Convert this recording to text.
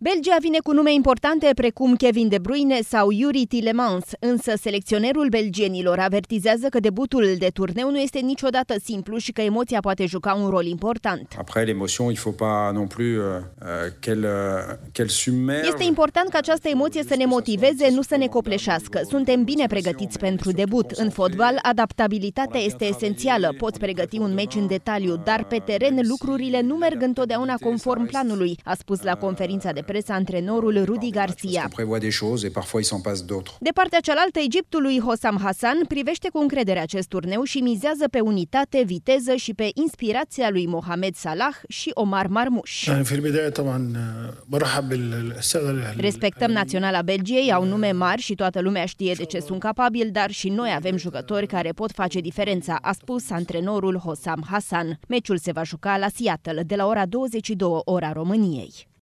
Belgia vine cu nume importante precum Kevin De Bruyne sau Yuri Tielemans, însă selecționerul belgienilor avertizează că debutul de turneu nu este niciodată simplu și că emoția poate juca un rol important. Après l'émotion, il faut pas non plus qu'elle submerge. Este important ca această emoție să ne motiveze, nu să ne copleșească. Suntem bine pregătiți pentru debut. În fotbal, adaptabilitatea este esențială. Poți pregăti un meci în detaliu, dar pe teren lucrurile nu merg întotdeauna conform planului, a spus la conferința de presă antrenorul Rudi Garcia. De partea cealaltă, Egiptului Hossam Hassan privește cu încredere acest turneu și mizează pe unitate, viteză și pe inspirația lui Mohamed Salah și Omar Marmush. Respectăm naționala Belgiei, au nume mari și toată lumea știe de ce sunt capabili, dar și noi avem jucători care pot face diferența, a spus antrenorul Hossam Hassan. Meciul se va juca la Seattle de la ora 22, ora României.